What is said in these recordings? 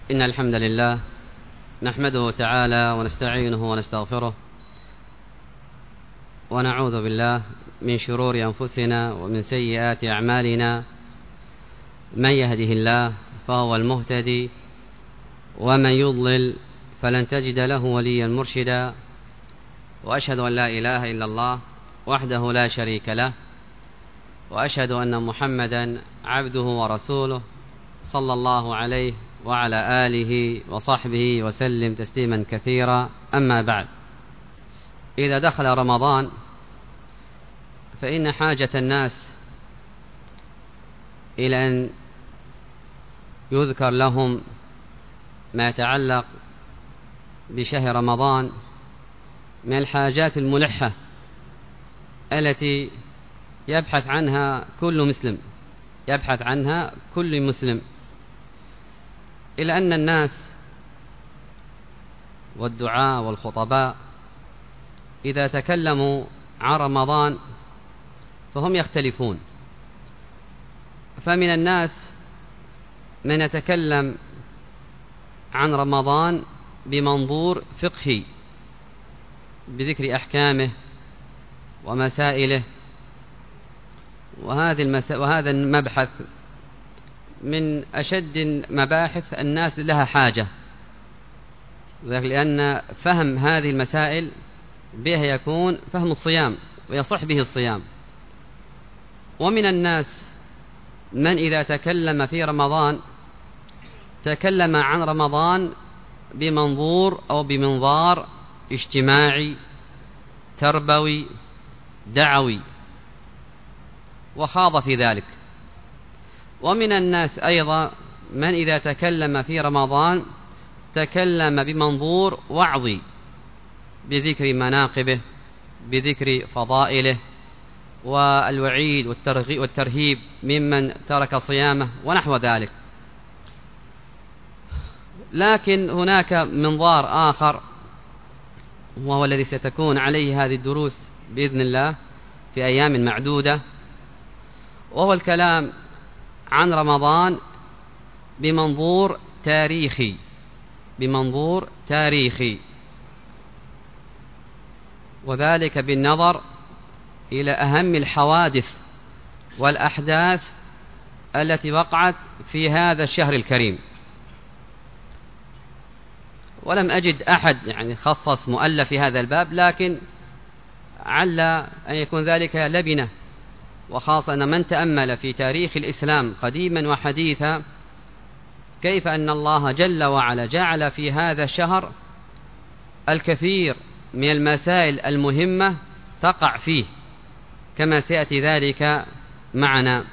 إن الحمد لله نحمده تعالى ونستعينه ونستغفره ونعوذ بالله من شرور أنفسنا ومن سيئات أعمالنا. من يهده الله فهو المهتدي ومن يضلل فلن تجد له وليا مرشدا، وأشهد أن لا إله إلا الله وحده لا شريك له، وأشهد أن محمدا عبده ورسوله صلى الله عليه وعلى آله وصحبه وسلم تسليما كثيرا. أما بعد، إذا دخل رمضان فإن حاجة الناس إلى أن يذكر لهم ما يتعلق بشهر رمضان من الحاجات الملحة التي يبحث عنها كل مسلم، إلا أن الناس والدعاة والخطباء إذا تكلموا عن رمضان فهم يختلفون. فمن الناس من يتكلم عن رمضان بمنظور فقهي بذكر أحكامه ومسائله، وهذا المبحث من أشد مباحث الناس لها حاجة، لأن فهم هذه المسائل بها يكون فهم الصيام ويصح به الصيام. ومن الناس من إذا تكلم في رمضان تكلم عن رمضان بمنظور أو بمنظار اجتماعي تربوي دعوي وخاض في ذلك. ومن الناس أيضا من إذا تكلم في رمضان تكلم بمنظور وعظي بذكر مناقبه بذكر فضائله والوعيد والترهيب ممن ترك صيامه ونحو ذلك. لكن هناك منظار آخر وهو الذي ستكون عليه هذه الدروس بإذن الله في أيام معدودة، وهو الكلام عن رمضان بمنظور تاريخي، وذلك بالنظر إلى أهم الحوادث والأحداث التي وقعت في هذا الشهر الكريم. ولم أجد أحد خصص مؤلف في هذا الباب، لكن عل أن يكون ذلك لبنة، وخاصة أن من تأمل في تاريخ الإسلام قديما وحديثا كيف أن الله جل وعلا جعل في هذا الشهر الكثير من المسائل المهمة تقع فيه، كما سيأتي ذلك معنا.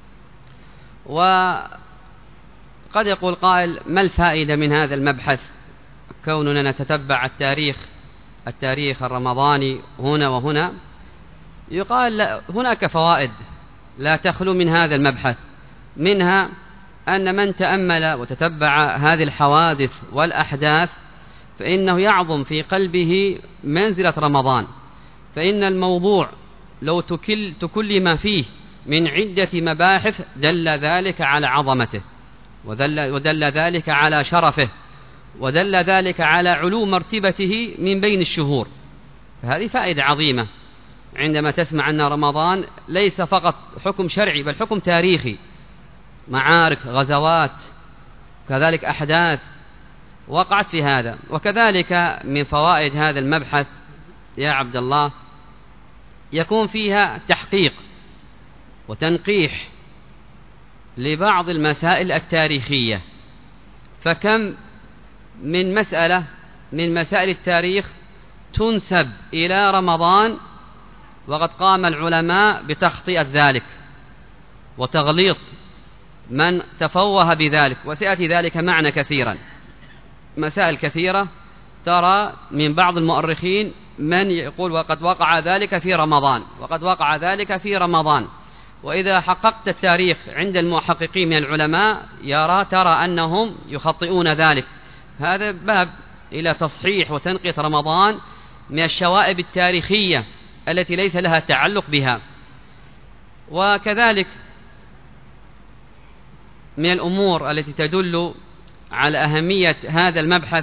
وقد يقول قائل: ما الفائدة من هذا المبحث كوننا نتتبع التاريخ الرمضاني هنا وهنا؟ يقال هناك فوائد لا تخلو من هذا المبحث، منها أن من تأمل وتتبع هذه الحوادث والأحداث فإنه يعظم في قلبه منزلة رمضان، فإن الموضوع لو تكلم فيه من عدة مباحث دل ذلك على عظمته، ودل ذلك على شرفه، ودل ذلك على علو مرتبته من بين الشهور. فهذه فائدة عظيمة عندما تسمع أن رمضان ليس فقط حكم شرعي بل حكم تاريخي، معارك غزوات كذلك أحداث وقعت في هذا. وكذلك من فوائد هذا المبحث يا عبد الله يكون فيها تحقيق وتنقيح لبعض المسائل التاريخية، فكم من مسألة من مسائل التاريخ تنسب إلى رمضان وقد قام العلماء بتخطئة ذلك وتغليط من تفوه بذلك، وسيأتي ذلك معنا كثيرا. مسائل كثيرة ترى من بعض المؤرخين من يقول وقد وقع ذلك في رمضان وقد وقع ذلك في رمضان، وإذا حققت التاريخ عند المحققين من العلماء ترى أنهم يخطئون ذلك. هذا باب إلى تصحيح وتنقية رمضان من الشوائب التاريخية التي ليس لها تعلق بها. وكذلك من الأمور التي تدل على أهمية هذا المبحث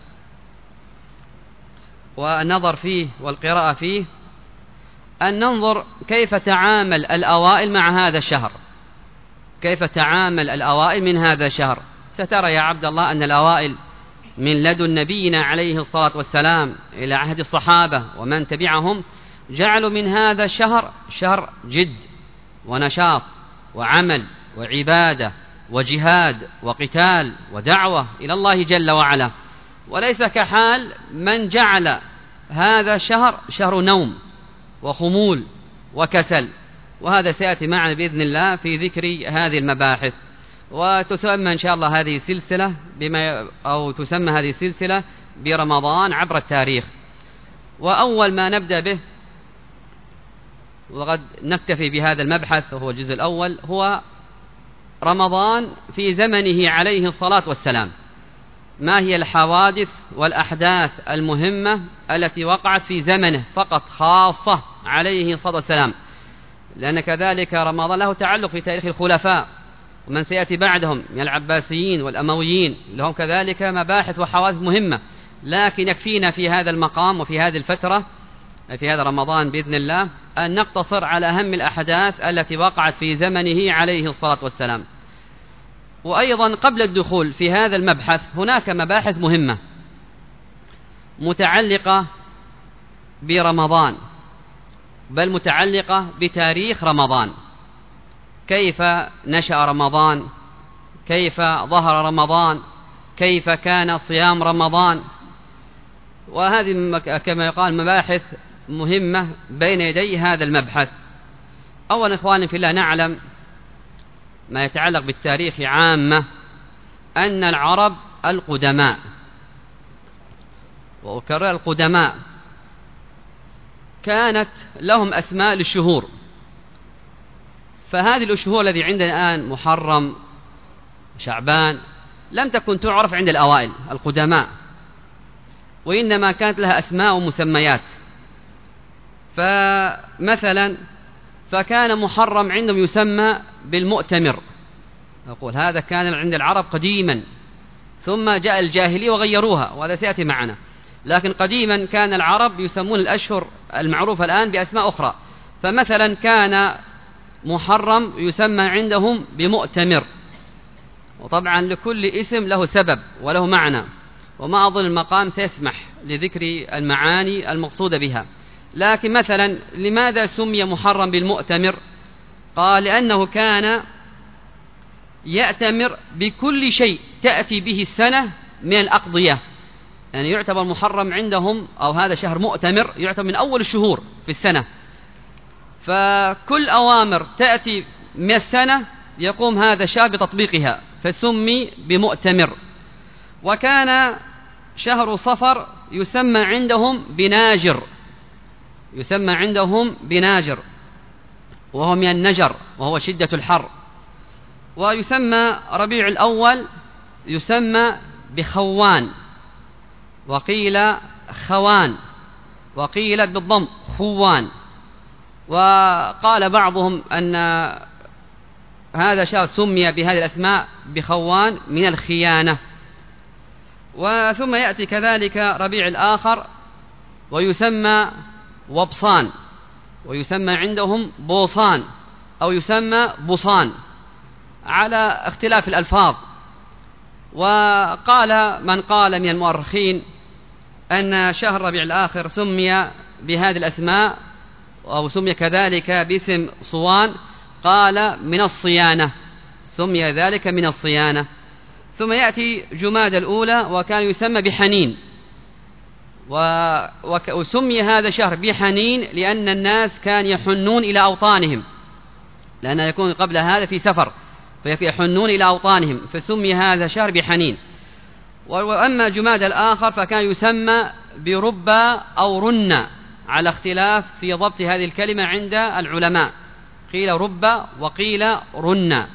والنظر فيه والقراءة فيه أن ننظر كيف تعامل الأوائل مع هذا الشهر، كيف تعامل الأوائل من هذا الشهر. سترى يا عبد الله أن الأوائل من لدن نبينا عليه الصلاة والسلام إلى عهد الصحابة ومن تبعهم جعلوا من هذا الشهر شهر جد ونشاط وعمل وعبادة وجهاد وقتال ودعوة إلى الله جل وعلا، وليس كحال من جعل هذا الشهر شهر نوم وخمول وكسل. وهذا سيأتي معنا بإذن الله في ذكر هذه المباحث. وتسمى إن شاء الله هذه السلسلة تسمى هذه السلسلة برمضان عبر التاريخ. وأول ما نبدأ به وقد نكتفي بهذا المبحث وهو الجزء الأول هو رمضان في زمنه عليه الصلاة والسلام. ما هي الحوادث والأحداث المهمة التي وقعت في زمنه فقط خاصة عليه الصلاة والسلام، لأن كذلك رمضان له تعلق في تاريخ الخلفاء ومن سيأتي بعدهم من العباسيين والأمويين لهم كذلك مباحث وحوادث مهمة، لكن يكفينا في هذا المقام وفي هذه الفترة في هذا رمضان بإذن الله أن نقتصر على أهم الأحداث التي وقعت في زمنه عليه الصلاة والسلام. وأيضا قبل الدخول في هذا المبحث هناك مباحث مهمة متعلقة برمضان، بل متعلقة بتاريخ رمضان، كيف نشأ رمضان، كيف ظهر رمضان، كيف كان صيام رمضان. وهذه كما يقال مباحث مهمة بين يدي هذا المبحث. أولا إخواني في الله نعلم ما يتعلق بالتاريخ عامة أن العرب القدماء، وأكرر القدماء، كانت لهم أسماء للشهور. فهذه الأشهر الذي عندنا الآن محرم شعبان لم تكن تعرف عند الأوائل القدماء، وإنما كانت لها أسماء ومسميات. فمثلا فكان محرم عندهم يسمى بالمؤتمر، أقول هذا كان عند العرب قديما، ثم جاء الجاهلية وغيروها وهذا سيأتي معنا، لكن قديما كان العرب يسمون الأشهر المعروفة الآن بأسماء أخرى. فمثلا كان محرم يسمى عندهم بمؤتمر، وطبعا لكل اسم له سبب وله معنى، وما أظن المقام سيسمح لذكر المعاني المقصودة بها. لكن مثلا لماذا سمي محرم بالمؤتمر؟ قال لأنه كان يأتمر بكل شيء تأتي به السنة من الأقضية، يعني يعتبر محرم عندهم أو هذا شهر مؤتمر يعتبر من أول الشهور في السنة، فكل أوامر تأتي من السنة يقوم هذا الشهر بتطبيقها فسمي بمؤتمر. وكان شهر صفر يسمى عندهم بناجر، يسمى عندهم بناجر وهو من النجر وهو شدة الحر. ويسمى ربيع الأول يسمى بخوان، وقيل خوان، وقيل بالضم خوان. وقال بعضهم أن هذا شهر سمي بهذه الأسماء بخوان من الخيانة. وثم يأتي كذلك ربيع الآخر ويسمى وبصان، ويسمى عندهم بوصان أو يسمى بوصان على اختلاف الألفاظ. وقال من قال من المؤرخين أن شهر ربيع الآخر سمي بهذه الأسماء أو سمي كذلك باسم صوان، قال من الصيانة، سمي ذلك من الصيانة. ثم يأتي جماد الأولى وكان يسمى بحنين، وسمي هذا الشهر بحنين لأن الناس كان يحنون إلى أوطانهم، لأن يكون قبل هذا في سفر فيحنون إلى أوطانهم فسمي هذا الشهر بحنين. وأما جماد الآخر فكان يسمى بربا أو رنا على اختلاف في ضبط هذه الكلمة عند العلماء، قيل ربا وقيل رنا.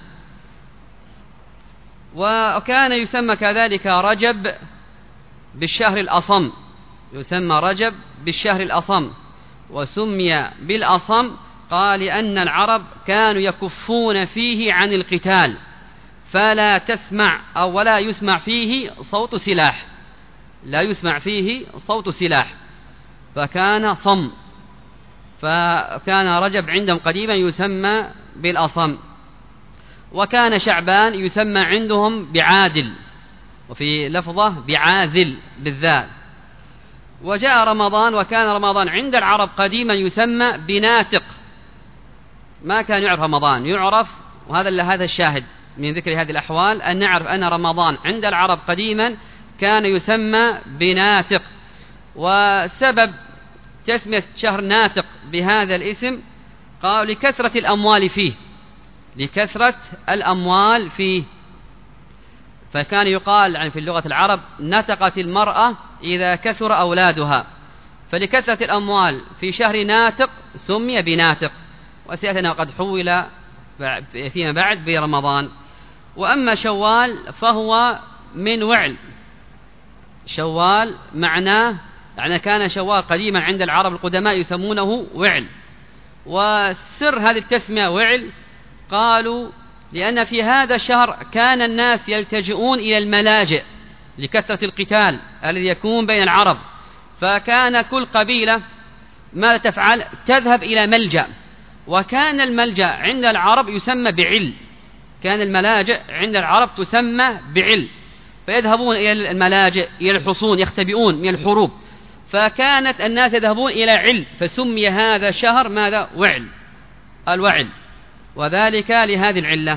وكان يسمى كذلك رجب بالشهر الأصم، يسمى رجب بالشهر الأصم، وسمي بالأصم قال لأن العرب كانوا يكفون فيه عن القتال، فلا تسمع أو ولا يسمع فيه صوت سلاح، لا يسمع فيه صوت سلاح، فكان صم. فكان رجب عندهم قديما يسمى بالأصم. وكان شعبان يسمى عندهم بعادل، وفي لفظة بعاذل بالذال. وجاء رمضان، وكان رمضان عند العرب قديما يسمى بناتق، ما كان يعرف رمضان، يعرف، وهذا الشاهد من ذكر هذه الأحوال أن نعرف أن رمضان عند العرب قديما كان يسمى بناتق. وسبب تسمية شهر ناتق بهذا الاسم قالوا لكثرة الأموال فيه، لكثرة الأموال فيه. فكان يقال يعني في اللغة العرب نتقت المرأة إذا كثر أولادها، فلكثرة الأموال في شهر ناتق سمي بناتق، وسيأتينا وقد حول فيما بعد برمضان. وأما شوال فهو من وعل، شوال معناه يعني كان شوال قديما عند العرب القدماء يسمونه وعل. وسر هذه التسمية وعل قالوا لأن في هذا الشهر كان الناس يلتجئون إلى الملاجئ لكثرة القتال الذي يكون بين العرب، فكان كل قبيلة ما تفعل تذهب إلى ملجأ، وكان الملجأ عند العرب يسمى بعل، كان الملاجئ عند العرب تسمى بعل، فيذهبون إلى الملاجئ إلى الحصون يختبئون من الحروب، فكانت الناس يذهبون إلى عل، فسمي هذا الشهر ماذا؟ وعل، الوعل، وذلك لهذه العلة.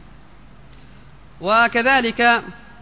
وكذلك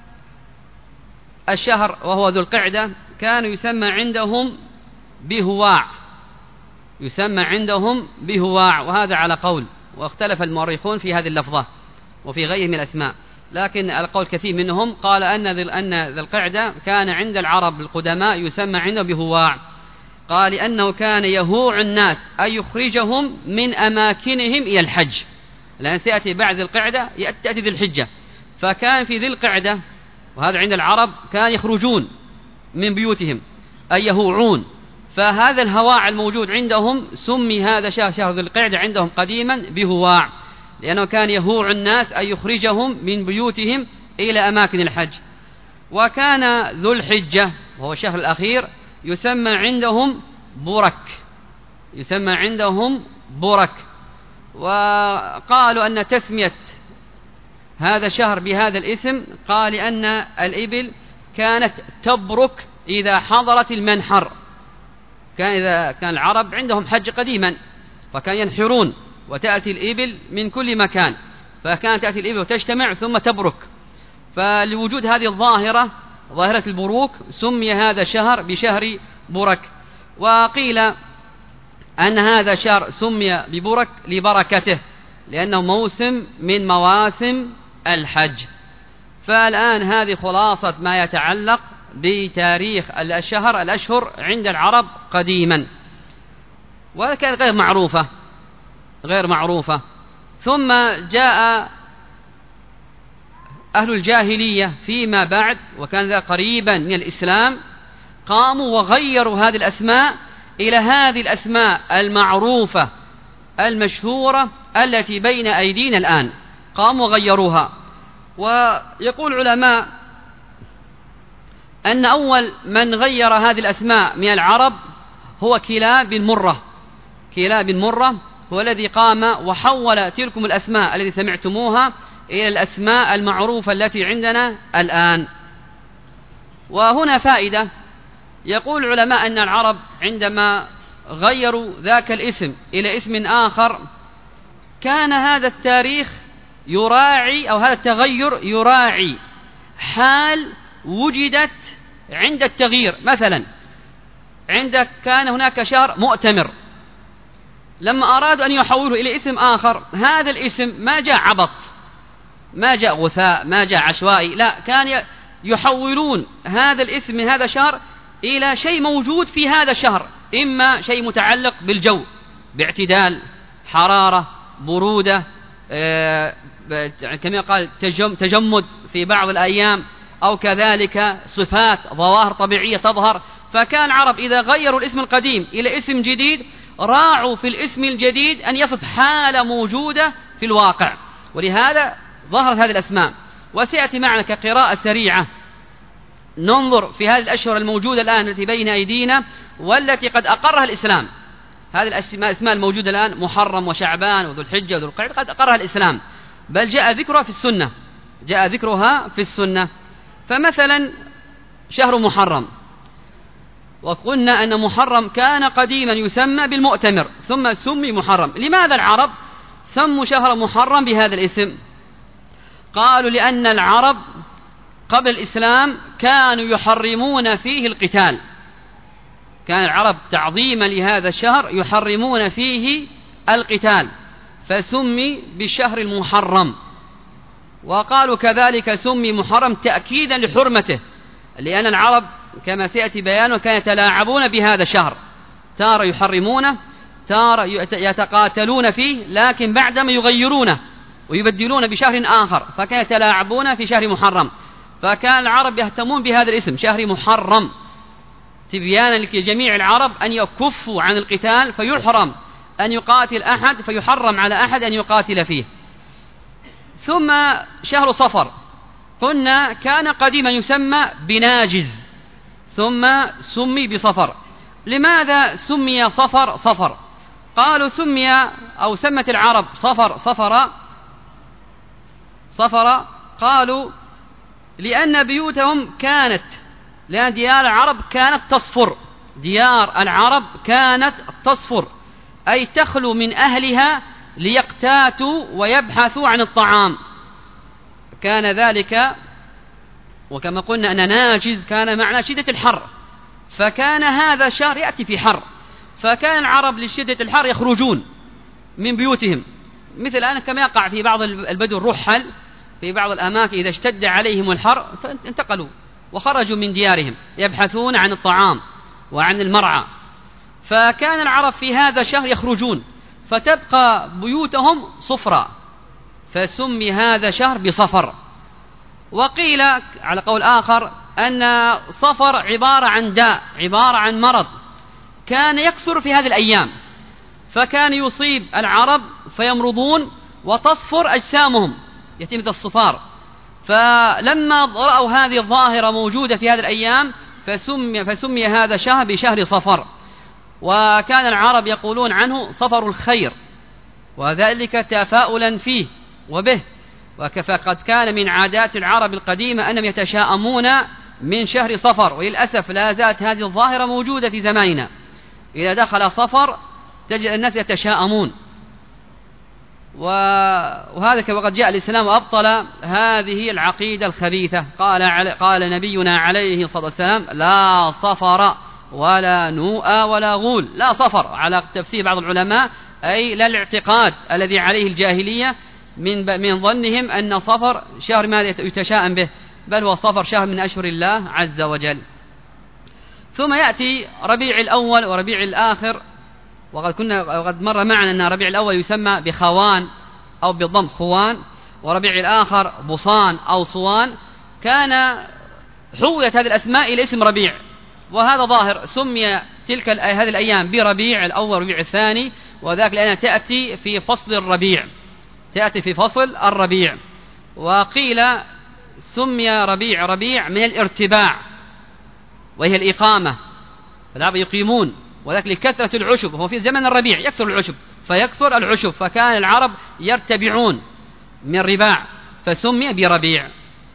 الشهر وهو ذو القعدة كان يسمى عندهم بهواع، يسمى عندهم بهواع، وهذا على قول، واختلف المؤرخون في هذه اللفظة وفي غيره من الأسماء، لكن القول كثير منهم قال أن ذي القعدة كان عند العرب القدماء يسمى عندهم بهواع، قال لأنه كان يهوع الناس أن يخرجهم من أماكنهم إلى الحج، لأن سيأتي بعد ذي القعدة تأتي ذي الحجة، فكان في ذي القعدة وهذا عند العرب كان يخرجون من بيوتهم أي يهوعون، فهذا الهواع الموجود عندهم سمي هذا شهر ذي القعدة عندهم قديما بهواع، لأنه كان يهوع الناس أن يخرجهم من بيوتهم إلى أماكن الحج. وكان ذو الحجة وهو الشهر الأخير يسمى عندهم برك، يسمى عندهم برك. وقالوا أن تسمية هذا الشهر بهذا الاسم قال لأن الإبل كانت تبرك إذا حضرت المنحر، إذا كان العرب عندهم حج قديما فكان ينحرون وتأتي الإبل من كل مكان، فكانت تأتي الإبل وتجتمع ثم تبرك، فلوجود هذه الظاهرة ظاهرة البروك سمي هذا الشهر بشهر برك. وقيل أن هذا الشهر سمي ببرك لبركته لأنه موسم من مواسم الحج. فالآن هذه خلاصة ما يتعلق بتاريخ الأشهر عند العرب قديما، وكانت غير معروفة. ثم جاء أهل الجاهلية فيما بعد وكان ذا قريبا من الإسلام، قاموا وغيروا هذه الأسماء إلى هذه الأسماء المعروفة المشهورة التي بين أيدينا الآن، قاموا وغيروها. ويقول العلماء أن أول من غير هذه الأسماء من العرب هو كلاب بن مرة. كلاب بن مرة هو الذي قام وحول تلكم الأسماء التي سمعتموها إلى الأسماء المعروفة التي عندنا الآن. وهنا فائدة، يقول العلماء أن العرب عندما غيروا ذاك الاسم إلى اسم آخر كان هذا التاريخ يراعي أو هذا التغير يراعي حال وجدت عند التغيير. مثلا عندك كان هناك شهر مؤتمر، لما أرادوا أن يحولوا إلى اسم آخر هذا الاسم ما جاء عبط، ما جاء غثاء، ما جاء عشوائي، لا، كان يحولون هذا الاسم من هذا الشهر إلى شيء موجود في هذا الشهر، إما شيء متعلق بالجو باعتدال، حرارة، برودة، كما قال تجمد في بعض الأيام، أو كذلك صفات ظواهر طبيعية تظهر. فكان العرب إذا غيروا الاسم القديم إلى اسم جديد راعوا في الاسم الجديد أن يصف حالة موجودة في الواقع. ولهذا ظهرت هذه الأسماء. وسيأتي معنا كقراءة سريعة ننظر في هذه الأشهر الموجودة الآن التي بين أيدينا والتي قد أقرها الإسلام. هذه الأسماء الموجودة الآن محرم وشعبان وذو الحجة وذو القعدة قد أقرها الإسلام، بل جاء ذكرها في السنة، جاء ذكرها في السنة. فمثلا شهر محرم، وقلنا أن محرم كان قديما يسمى بالمؤتمر ثم سمي محرم. لماذا العرب سموا شهر محرم بهذا الاسم؟ قالوا لأن العرب قبل الإسلام كانوا يحرمون فيه القتال، كان العرب تعظيما لهذا الشهر يحرمون فيه القتال فسمي بالشهر المحرم. وقالوا كذلك سمي محرم تأكيدا لحرمته، لأن العرب كما سيأتي بيانه كانوا يتلاعبون بهذا الشهر، تارة يحرمونه تارة يتقاتلون فيه، لكن بعدما يغيرونه ويبدلون بشهر آخر، فكانوا يتلاعبون في شهر محرم. فكان العرب يهتمون بهذا الاسم شهر محرم تبيانا لجميع العرب أن يكفوا عن القتال، فيحرم أن يقاتل أحد، فيحرم على أحد أن يقاتل فيه. ثم شهر صفر قلنا كان قديما يسمى بناجز ثم سمي بصفر. لماذا سمي صفر صفر؟ قالوا سمي أو سمت العرب صفر قالوا لأن بيوتهم كانت، لأن ديار العرب كانت تصفر، ديار العرب كانت تصفر أي تخلو من أهلها ليقتاتوا ويبحثوا عن الطعام. كان ذلك، وكما قلنا أن ناجز كان معنى شدة الحر، فكان هذا الشهر يأتي في حر، فكان العرب لشدة الحر يخرجون من بيوتهم، مثل الآن كما يقع في بعض البدو الرحل في بعض الأماكن إذا اشتد عليهم الحر فانتقلوا وخرجوا من ديارهم يبحثون عن الطعام وعن المرعى. فكان العرب في هذا الشهر يخرجون فتبقى بيوتهم صفرا، فسمي هذا شهر بصفر. وقيل على قول آخر أن صفر عبارة عن داء، عبارة عن مرض كان يكثر في هذه الأيام، فكان يصيب العرب فيمرضون وتصفر أجسامهم، يتم الصفار. فلما رأوا هذه الظاهرة موجودة في هذه الأيام فسمي هذا الشهر بشهر صفر. وكان العرب يقولون عنه صفر الخير، وذلك تفاؤلا فيه وبه. وقد كان من عادات العرب القديمة أنهم يتشاءمون من شهر صفر، وللأسف لا زالت هذه الظاهرة موجودة في زماننا، إذا دخل صفر تجد الناس يتشاءمون. وهذا وقد جاء الإسلام وأبطل هذه العقيدة الخبيثة. قال نبينا عليه الصلاة والسلام لا صفر ولا نوء ولا غول. لا صفر على تفسير بعض العلماء أي لا الاعتقاد الذي عليه الجاهلية من ظنهم أن صفر شهر ما يتشاءم به، بل هو صفر شهر من أشهر الله عز وجل. ثم يأتي ربيع الأول وربيع الآخر، وقد مر معنا أن ربيع الأول يسمى بخوان أو بالضم خوان، وربيع الآخر بصان أو صوان. كان حولت هذه الأسماء إلى اسم ربيع، وهذا ظاهر سمي هذه الأيام بربيع الأول وربيع الثاني، وذاك لأنها تأتي في فصل الربيع، تأتي في فصل الربيع. وقيل سمي ربيع من الارتباع، وهي الإقامة، فالعرب يقيمون، وذلك لكثرة العشب، وهو في زمن الربيع يكثر العشب فيكثر العشب، فكان العرب يرتبعون من رباع فسمي بربيع.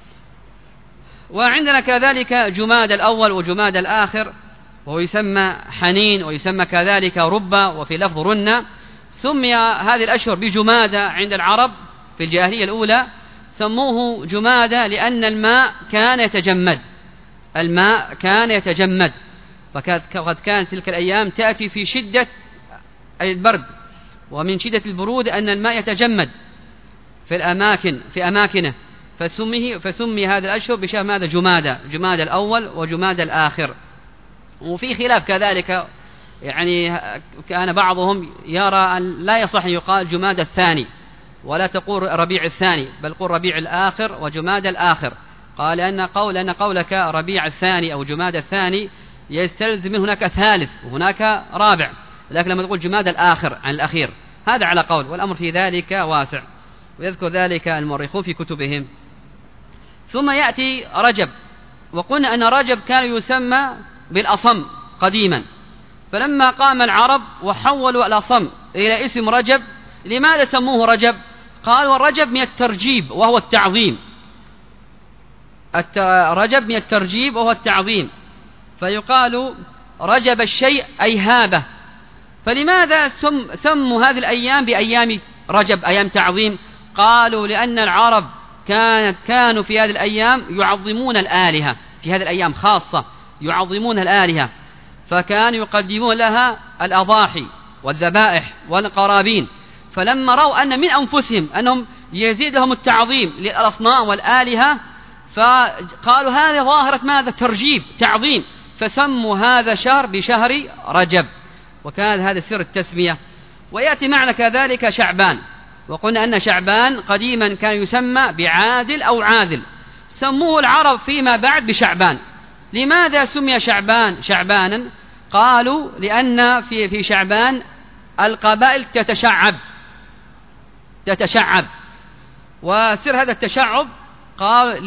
وعندنا كذلك جماد الأول وجماد الآخر، وهو يسمى حنين ويسمى كذلك ربة وفي لفظ رنة. سمي هذه الأشهر بجمادة عند العرب في الجاهلية الأولى، سموه جمادة لأن الماء كان يتجمد، فقد كانت تلك الأيام تأتي في شدة البرد، ومن شدة البرود أن الماء يتجمد في أماكنه، فسمي هذا الأشهر بشهر ماذا؟ جمادة الأول وجمادة الآخر. وفي خلاف كذلك، يعني كان بعضهم يرى أن لا يصح أن يقال جمادة الثاني، ولا تقول ربيع الثاني، بل قل ربيع الآخر وجمادة الآخر. قال لأن قولك ربيع الثاني أو جمادة الثاني يستلزم من هناك ثالث وهناك رابع، لكن لما تقول جمادة الآخر عن الأخير هذا على قول، والأمر في ذلك واسع. ويذكر ذلك المؤرخون في كتبهم. ثم يأتي رجب، وقلنا أن رجب كان يسمى بالأصم قديما، فلما قام العرب وحولوا الأصم إلى اسم رجب، لماذا سموه رجب؟ قالوا الرجب من الترجيب وهو التعظيم، رجب من الترجيب وهو التعظيم، فيقال رجب الشيء أي هابه. فلماذا سموا هذه الأيام بأيام رجب، أيام تعظيم؟ قالوا لأن العرب كانوا في هذه الأيام يعظمون الآلهة، في هذه الأيام خاصة يعظمون الآلهة، فكانوا يقدمون لها الأضاحي والذبائح والقرابين، فلما رأوا أن من أنفسهم أنهم يزيد لهم التعظيم للأصنام والآلهة، فقالوا هذه ظاهرة ماذا؟ ترجيب، تعظيم، فسموا هذا الشهر بشهر رجب، وكان هذا سر التسمية. ويأتي معنى كذلك شعبان، وقلنا أن شعبان قديما كان يسمى بعادل أو عادل، سموه العرب فيما بعد بشعبان. لماذا سمي شعبان شعبانا؟ قالوا لأن في شعبان القبائل تتشعب، وسر هذا التشعب قال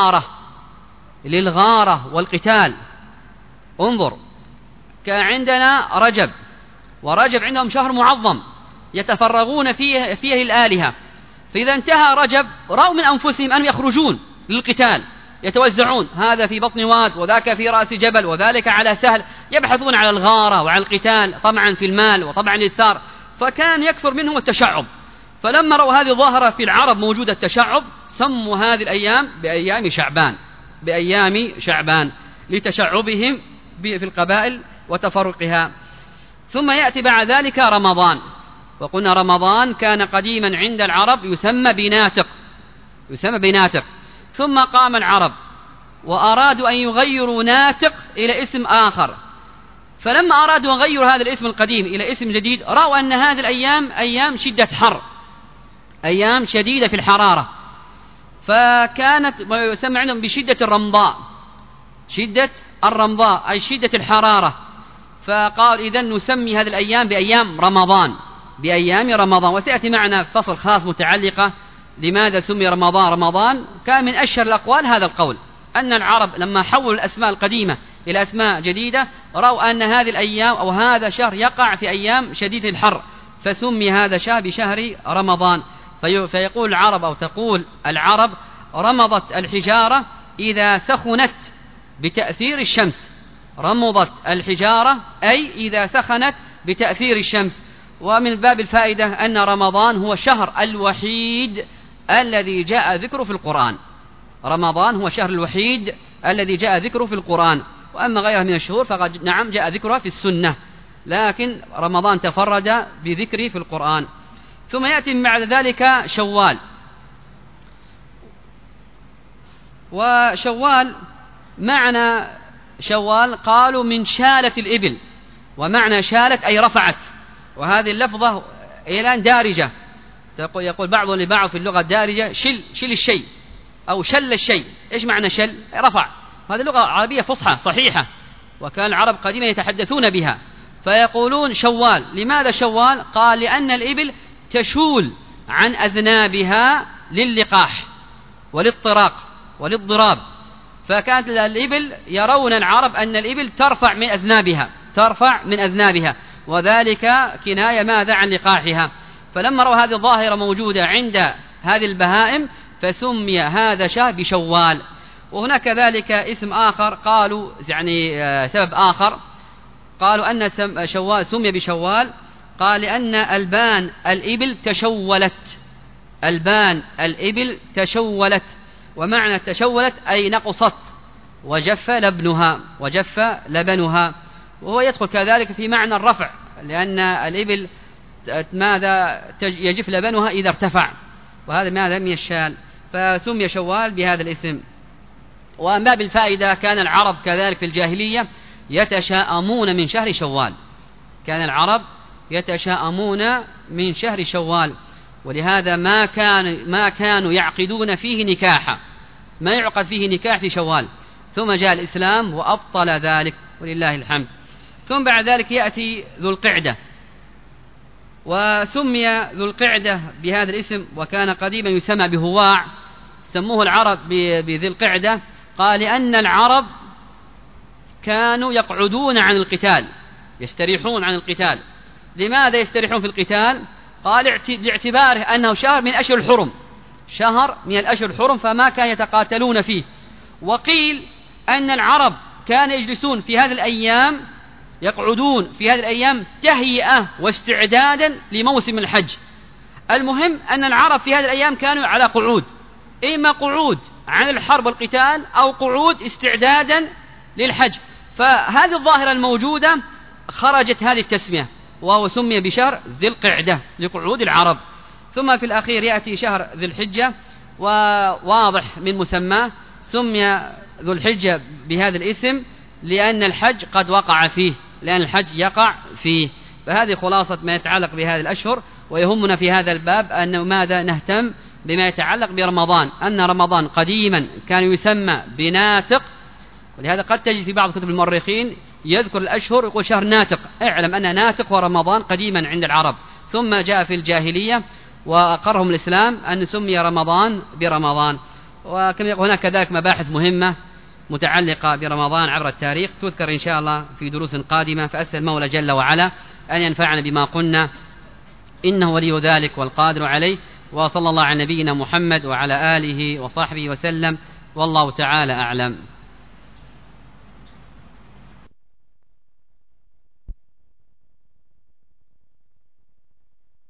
للغارة والقتال. انظر، كان عندنا رجب، ورجب عندهم شهر معظم يتفرغون فيه للآلهة، فإذا انتهى رجب رأوا من أنفسهم أن يخرجون للقتال، يتوزعون، هذا في بطن واد وذاك في رأس جبل وذلك على سهل، يبحثون على الغارة وعلى القتال، طمعا في المال وطمعا للثار، فكان يكثر منهم التشعب. فلما رأوا هذه الظاهرة في العرب موجودة التشعب، سموا هذه الأيام بأيام شعبان لتشعبهم في القبائل وتفرقها. ثم يأتي بعد ذلك رمضان، وقلنا رمضان كان قديما عند العرب يسمى بناتق، ثم قام العرب وأرادوا أن يغيروا ناتق إلى اسم آخر، فلما أرادوا أن يغيروا هذا الاسم القديم إلى اسم جديد، رأوا أن هذه الأيام أيام شدة حر، أيام شديدة في الحرارة، فكانت يسمى عندهم بشدة الرمضاء أي شدة الحرارة، فقال إذن نسمي هذه الأيام بأيام رمضان. وسيأتي معنا فصل خاص متعلقة لماذا سمي رمضان. كان من أشهر الأقوال هذا القول، أن العرب لما حولوا الأسماء القديمة إلى أسماء جديدة، رأوا أن هذه الأيام أو هذا شهر يقع في أيام شديد الحر، فسمي هذا شهر بشهر رمضان. فيقول العرب أو تقول العرب رمضت الحجارة إذا سخنت بتأثير الشمس، رمضت الحجارة أي إذا سخنت بتأثير الشمس. ومن باب الفائدة أن رمضان هو الشهر الوحيد الذي جاء ذكره في القرآن، رمضان هو الشهر الوحيد الذي جاء ذكره في القرآن، وأما غيره من الشهور فقد نعم جاء ذكرها في السنة، لكن رمضان تفرد بذكره في القرآن. ثم يأتي بعد ذلك شوال، وشوال معنى شوال قالوا من شالة الإبل، ومعنى شالت أي رفعت، وهذه اللفظة الآن دارجة، يقول بعض لبعض في اللغة الدارجة شل الشيء أو شل الشيء. إيش معنى شل؟ رفع. هذه اللغة عربية فصحى صحيحة، وكان العرب قديما يتحدثون بها، فيقولون شوال. لماذا شوال؟ قال لأن الإبل تشول عن أذنابها للقاح وللطراق وللضراب، فكانت الإبل يرون العرب أن الإبل ترفع من أذنابها، وذلك كناية ماذا؟ عن لقاحها. فلما رأوا هذه الظاهرة موجودة عند هذه البهائم فسمي هذا شهر بشوال. وهناك ذلك اسم آخر قالوا يعني سبب آخر، قالوا أن شوال سمي بشوال، قال لأن ألبان الإبل تشولت، ومعنى تشولت أي نقصت وجف لبنها، وهو يدخل كذلك في معنى الرفع، لأن الإبل ماذا يجف لبنها إذا ارتفع، وهذا ماذا من الشال، فسمي شوال بهذا الاسم. وما بالفائدة كان العرب كذلك في الجاهلية يتشاءمون من شهر شوال، كان العرب يتشاءمون من شهر شوال، ولهذا ما كانوا يعقدون فيه نكاحا، ما يعقد فيه نكاح في شوال، ثم جاء الإسلام وأبطل ذلك ولله الحمد. ثم بعد ذلك يأتي ذو القعدة، وسمي ذو القعدة بهذا الاسم، وكان قديما يسمى بهواع، سموه العرب بذي القعدة. قال لأن العرب كانوا يقعدون عن القتال، يستريحون عن القتال. لماذا يستريحون في القتال؟ قال لاعتباره أنه شهر من أشهر الحرم، شهر من الأشهر الحرم، فما كان يتقاتلون فيه. وقيل أن العرب كانوا يجلسون في هذه الأيام، يقعدون في هذه الأيام تهيئة واستعدادا لموسم الحج. المهم أن العرب في هذه الأيام كانوا على قعود، إما قعود عن الحرب والقتال أو قعود استعدادا للحج. فهذه الظاهرة الموجودة خرجت هذه التسمية، وهو سمي بشهر ذي القعدة لقعود العرب. ثم في الأخير يأتي شهر ذي الحجة، وواضح من مسماه سمي ذو الحجة بهذا الاسم لأن الحج قد وقع فيه، لأن الحج يقع فيه. فهذه خلاصة ما يتعلق بهذه الأشهر. ويهمنا في هذا الباب أنه ماذا نهتم بما يتعلق برمضان، أن رمضان قديما كان يسمى بناتق، ولهذا قد تجد في بعض كتب المؤرخين يذكر الأشهر يقول شهر ناتق. اعلم أن ناتق ورمضان قديما عند العرب، ثم جاء في الجاهلية وأقرهم الإسلام أن سمي رمضان برمضان. وكما يقول هناك كذلك مباحث مهمة متعلقة برمضان عبر التاريخ تذكر إن شاء الله في دروس قادمة. فأسأل المولى جل وعلا أن ينفعنا بما قلنا، إنه ولي ذلك والقادر عليه. وصلى الله على نبينا محمد وعلى آله وصحبه وسلم، والله تعالى أعلم.